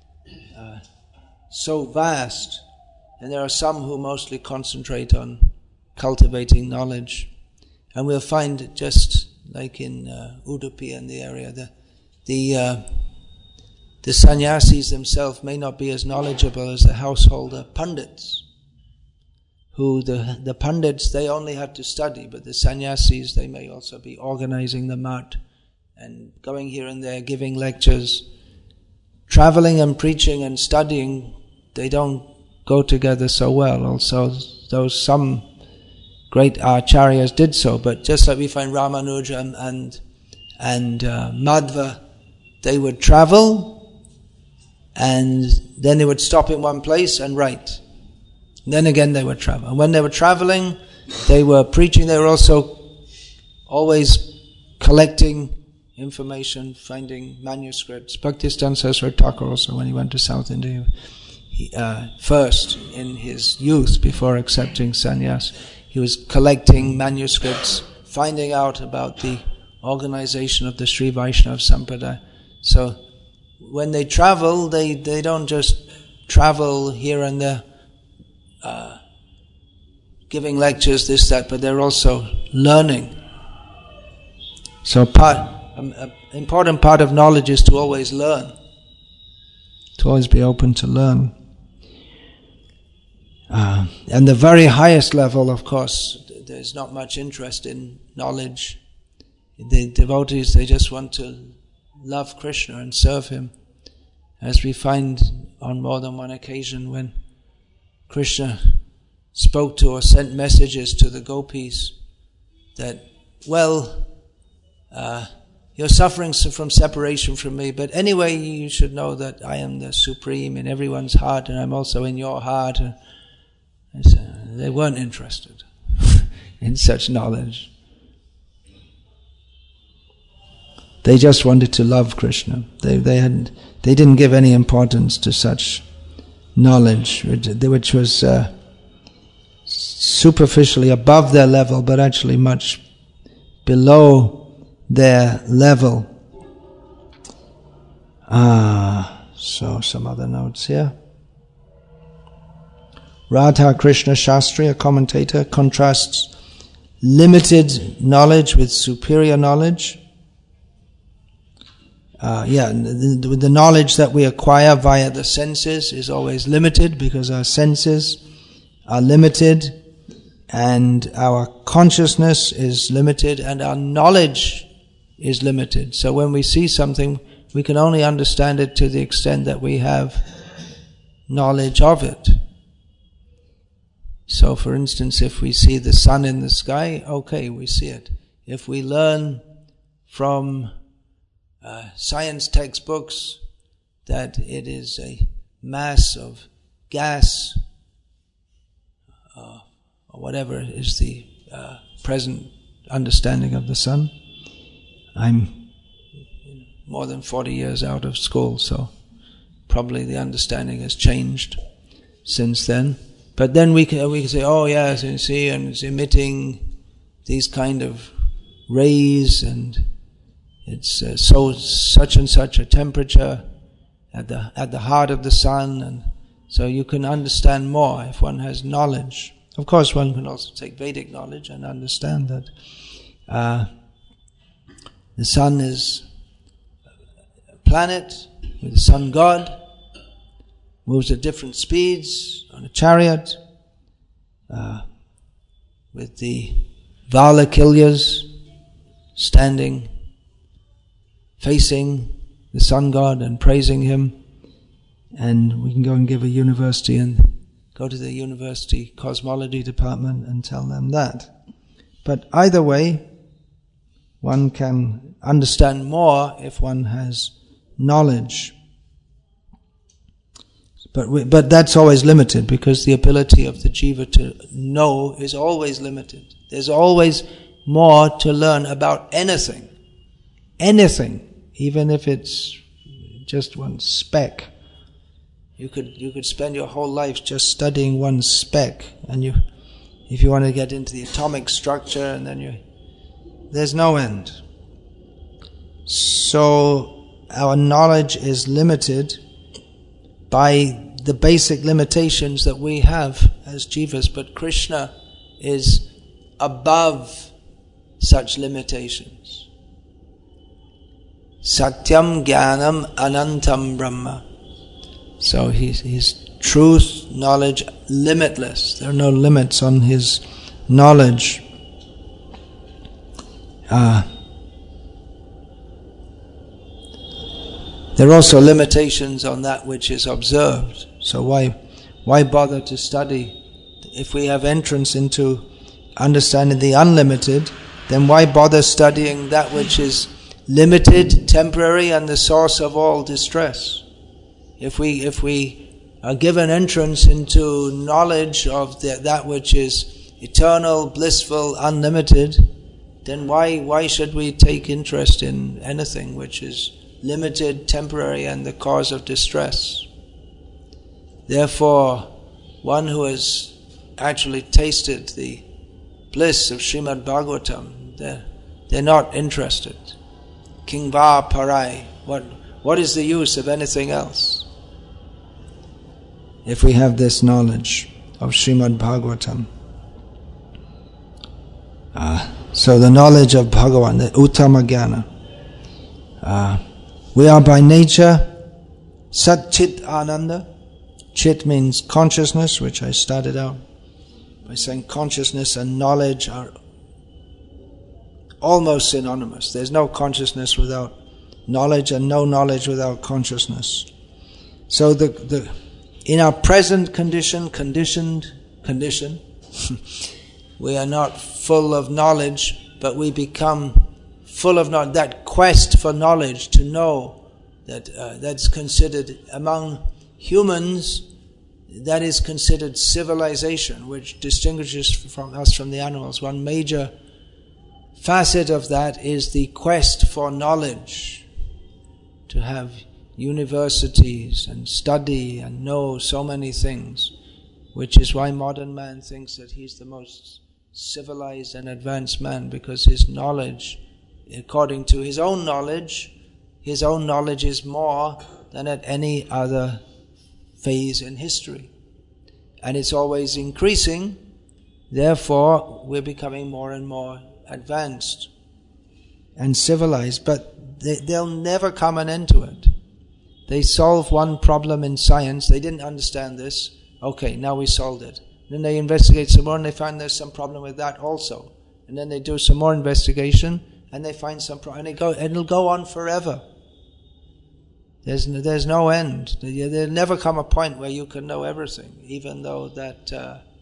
Speaker 1: so vast, and there are some who mostly concentrate on cultivating knowledge, and we'll find, just like in Udupi and the area, the sannyasis themselves may not be as knowledgeable as the householder pandits, who the pandits, they only have to study, but the sannyasis, they may also be organizing the mat and going here and there, giving lectures. Traveling and preaching and studying, they don't go together so well. Also, though some great acharyas did so, but just like we find Ramanuja and Madhva, they would travel and then they would stop in one place and write. And then again they would travel. And when they were traveling, they were preaching, they were also always collecting information, finding manuscripts. Bhaktisiddhanta Saraswati Thakur also, when he went to South India, first in his youth, before accepting sannyas, he was collecting manuscripts, finding out about the organization of the Sri Vaishnava Sampradaya. So when they travel, they don't just travel here and there, giving lectures, this, that, but they're also learning. So an important part of knowledge is to always learn, to always be open to learn. And the very highest level, of course, there's not much interest in knowledge. The devotees, they just want to love Krishna and serve Him. As we find on more than one occasion when Krishna spoke to or sent messages to the gopis that, well, you're suffering from separation from me, but anyway you should know that I am the Supreme in everyone's heart and I'm also in your heart. And they weren't interested in such knowledge. They just wanted to love Krishna. They didn't give any importance to such knowledge, which was superficially above their level, but actually much below their level. So some other notes here. Radha Krishna Shastri, a commentator, contrasts limited knowledge with superior knowledge. The knowledge that we acquire via the senses is always limited because our senses are limited and our consciousness is limited and our knowledge is limited. So when we see something, we can only understand it to the extent that we have knowledge of it. So for instance, if we see the sun in the sky, okay, we see it. If we learn from science textbooks that it is a mass of gas, or whatever is the present understanding of the sun. I'm more than 40 years out of school, so probably the understanding has changed since then. But then we can say, oh yes, you see, and it's emitting these kind of rays, and it's such and such a temperature at the heart of the sun, and so you can understand more if one has knowledge. Of course, one can also take Vedic knowledge and understand that the sun is a planet with the sun god, moves at different speeds on a chariot, with the Valakilyas standing, facing the sun god and praising him. And we can go and give a university and go to the university cosmology department and tell them that. But either way, one can understand more if one has knowledge. But that's always limited, because the ability of the jiva to know is always limited. There's always more to learn about anything anything, even if it's just one speck. You could spend your whole life just studying one speck, and if you want to get into the atomic structure, and then there's no end. So our knowledge is limited by the basic limitations that we have as jivas, but Krishna is above such limitations. Satyam Jnanam Anantam Brahma. So his truth, knowledge, limitless. There are no limits on his knowledge. There are also limitations on that which is observed. So why bother to study? If we have entrance into understanding the unlimited, then why bother studying that which is limited, temporary, and the source of all distress? If we are given entrance into knowledge of that which is eternal, blissful, unlimited, then why should we take interest in anything which is limited, temporary, and the cause of distress? Therefore, one who has actually tasted the bliss of Srimad Bhagavatam, they're not interested. Kingva parai. What is the use of anything else? If we have this knowledge of Srimad Bhagavatam. So the knowledge of Bhagavan, the Uttama Jnana. We are by nature Sat Chit Ananda. Chit means consciousness, which I started out by saying consciousness and knowledge are almost synonymous. There's no consciousness without knowledge, and no knowledge without consciousness. So in our present conditioned condition, we are not full of knowledge, but we become full of knowledge. That quest for knowledge, to know that's considered among humans, that is considered civilization, which distinguishes us from the animals. One major facet of that is the quest for knowledge, to have universities and study and know so many things, which is why modern man thinks that he's the most civilized and advanced man, because his knowledge, according to his own knowledge is more than at any other phase in history. And it's always increasing, therefore we're becoming more and more advanced and civilized, but there'll never come an end to it. They solve one problem in science, they didn't understand this, okay, now we solved it. Then they investigate some more and they find there's some problem with that also. And then they do some more investigation and they find some problem, and it'll go on forever. There's no end. There'll never come a point where you can know everything, even though that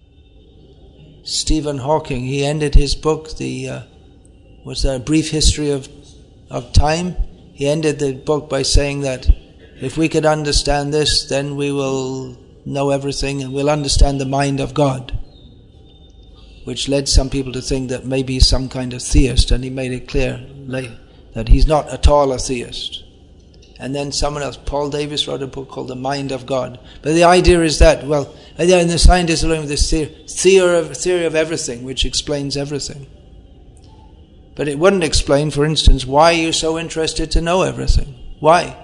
Speaker 1: Stephen Hawking, he ended his book, was there a brief history of time? He ended the book by saying that if we could understand this, then we will know everything and we'll understand the mind of God, which led some people to think that maybe he's some kind of theist, and he made it clear that he's not at all a theist. And then someone else, Paul Davis, wrote a book called The Mind of God. But the idea is that, well, and the scientists are looking at this theory of everything, which explains everything. But it wouldn't explain, for instance, why you're so interested to know everything. Why?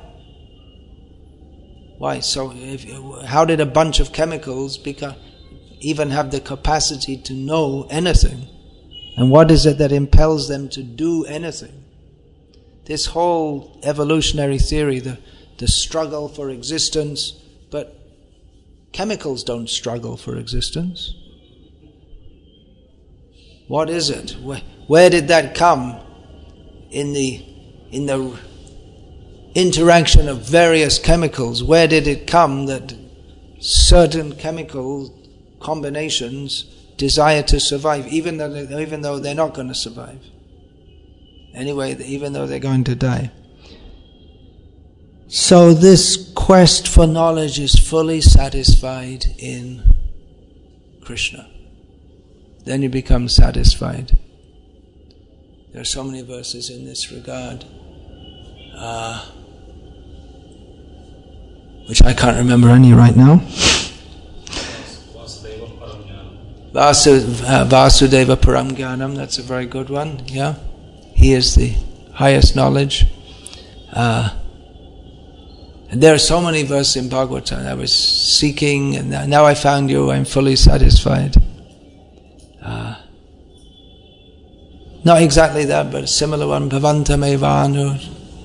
Speaker 1: So how did a bunch of chemicals even have the capacity to know anything? And what is it that impels them to do anything? This whole evolutionary theory, the struggle for existence, but chemicals don't struggle for existence. What is it? Where did that come in the interaction of various chemicals? Where did it come that certain chemical combinations desire to survive, even though they're not going to survive? Anyway, even though they're going to die. So this quest for knowledge is fully satisfied in Krishna. Then you become satisfied. There are so many verses in this regard. which I can't remember any right now. Vasudeva Paramgyanam, that's a very good one, yeah. He is the highest knowledge. And there are so many verses in Bhagavatam. I was seeking, and now I found you, I'm fully satisfied. Not exactly that, but a similar one. Bhavantamevanu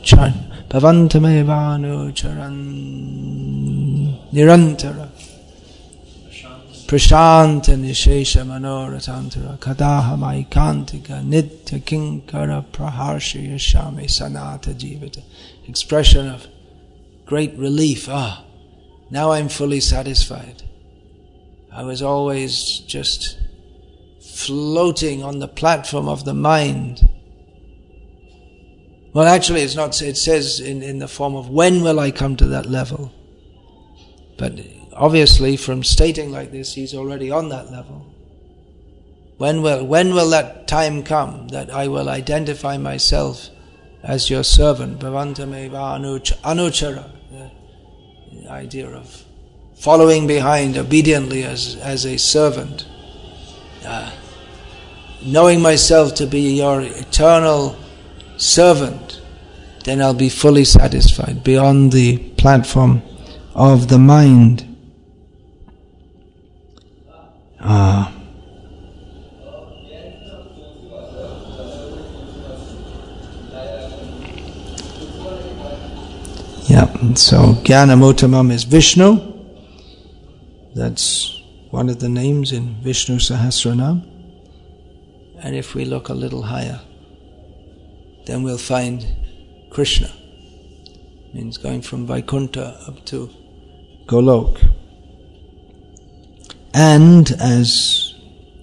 Speaker 1: charan nirantara prashanta nishesha manoratantara kadaham aikantika nitya kinkara praharshi yashami sanata jivata. Expression of great relief. Now I'm fully satisfied. I was always just floating on the platform of the mind. Well, actually it's not, it says in the form of when will I come to that level? But obviously from stating like this, he's already on that level. When will that time come that I will identify myself as your servant? Bhavantameva anuchara. The idea of following behind obediently as a servant. Knowing myself to be your eternal servant, then I'll be fully satisfied beyond the platform of the mind. So Jnanam Uttamam is Vishnu. That's one of the names in Vishnu Sahasranam. And if we look a little higher, then we'll find Krishna. Means going from Vaikuntha up to Golok. And as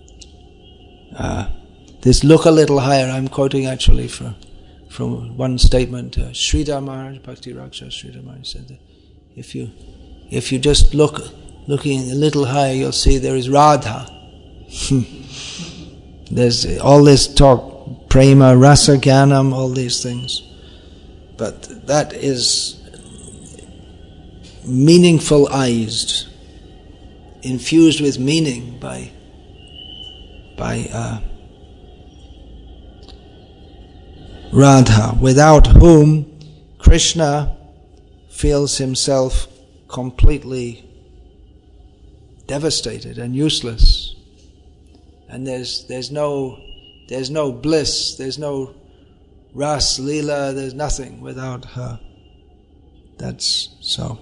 Speaker 1: this look a little higher, I'm quoting actually from one statement. Sridhar Maharaj, Bhakti Raksha Sridhar Maharaj said that if you just looking a little higher, you'll see there is Radha. There's all this talk, prema, rasa, jnanam, all these things. But that is meaningfulized, infused with meaning by Radha, without whom Krishna feels himself completely devastated and useless. And there's no bliss, there's no ras, lila, there's nothing without her. That's so.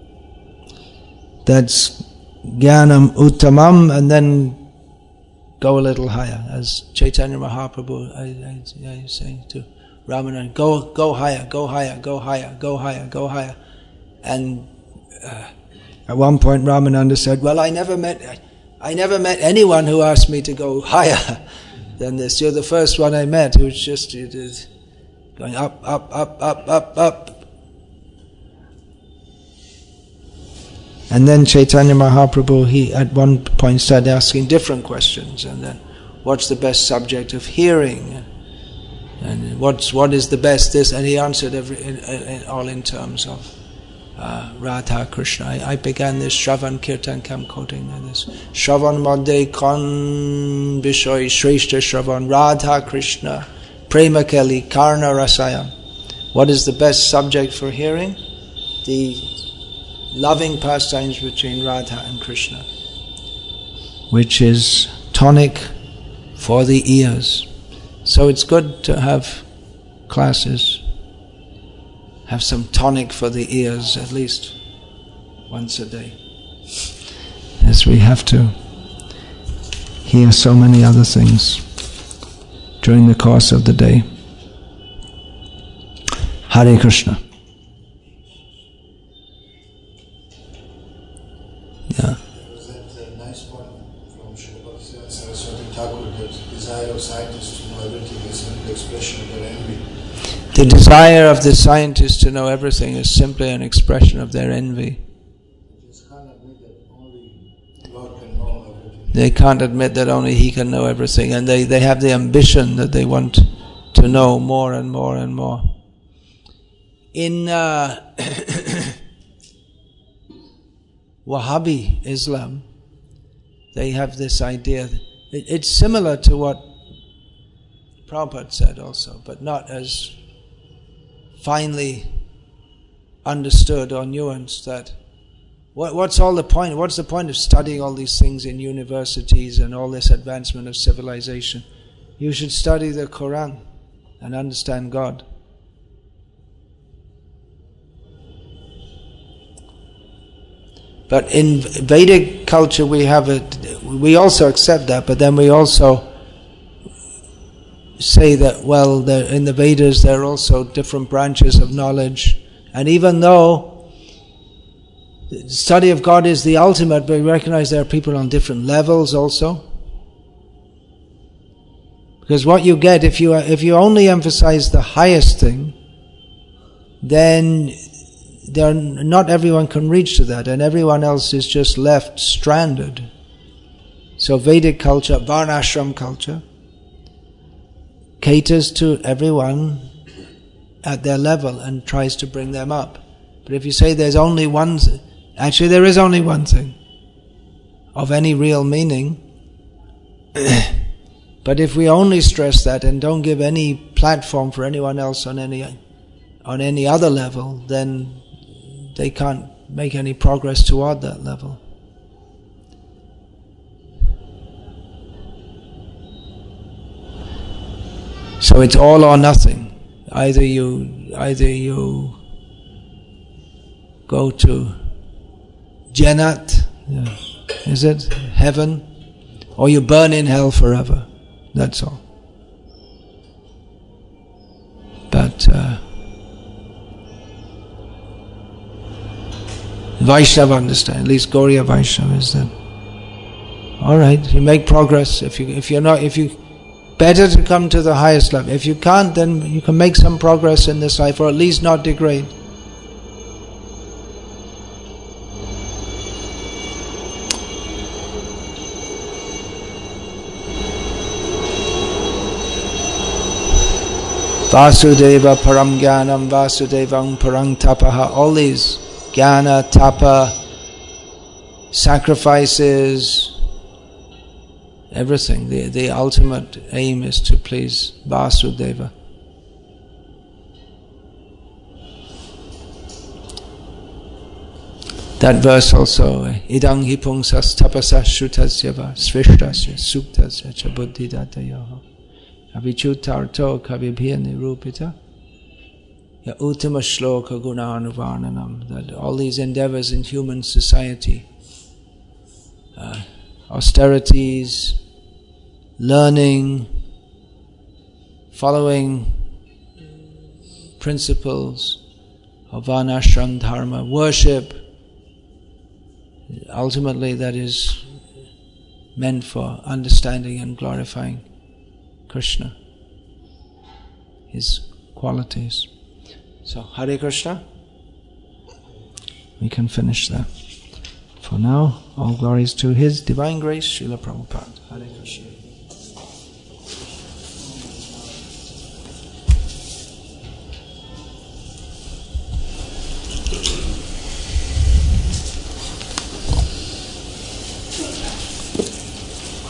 Speaker 1: That's Jnanam Uttamam, and then go a little higher, as Chaitanya Mahaprabhu I say to Ramananda, go higher, go higher, go higher, go higher, go higher. And at one point Ramananda said, well, I never met anyone who asked me to go higher than this. You're the first one I met who's just going up, up, up, up, up, up. And then Chaitanya Mahaprabhu, he at one point started asking different questions, and then what's the best subject of hearing, and what is the best this, and he answered all in terms of Radha Krishna. I began this Shravan Kirtan, I'm quoting this. Shravan Madhe Kan Bishoy Shreshta Shravan Radha Krishna Prema Keli Karna Rasayam. What is the best subject for hearing? The loving pastimes between Radha and Krishna, which is tonic for the ears. So it's good to have classes, have some tonic for the ears at least once a day, as we have to hear so many other things during the course of the day. Hare Krishna. Yeah.
Speaker 2: There was that nice one from Srila Bhakti Saraswati Thakur, that desire of scientists to know everything is simply expression of their envy.
Speaker 1: The desire of the scientists to know everything is simply an expression of their envy. They can't admit that only He can know everything, and they have the ambition that they want to know more and more and more. in Wahhabi Islam, they have this idea. It's similar to what Prabhupada said also, but not as finely understood or nuanced. That what's all the point? What's the point of studying all these things in universities and all this advancement of civilization? You should study the Quran and understand God. But in Vedic culture we have it, we also accept that, but then we also say that, well, in the Vedas there are also different branches of knowledge, and even though the study of God is the ultimate, but we recognize there are people on different levels also. Because what you get, if you only emphasize the highest thing, then not everyone can reach to that, and everyone else is just left stranded. So Vedic culture, Varnashram culture, caters to everyone at their level and tries to bring them up. But if you say there's only one, actually there is only one thing of any real meaning, but if we only stress that and don't give any platform for anyone else on any other level, then they can't make any progress toward that level. So it's all or nothing. Either you go to Jannat, is it heaven, or you burn in hell forever. That's all. But Vaishnava understand, at least Gauriya Vaishnava is that. All right, you make progress. If you better to come to the highest level. If you can't, then you can make some progress in this life, or at least not degrade. Vasudeva param jnanam, Vasudevang parang tapaha. All these jnana, tapa, sacrifices, everything. The ultimate aim is to please Vasudeva. That verse also, idang hi pungsas tapasas shrutasya va svishtasya suktasya cha buddhidatayaha avichutarto kavibhya nirupita ya uttama shloka gunanuvarnanam. That all these endeavors in human society, austerities, learning, following principles of varnashram dharma, worship, ultimately that is meant for understanding and glorifying Krishna, His qualities. So, Hare Krishna. We can finish there. For now, all glories to His Divine Grace, Srila Prabhupada. Hare Krishna.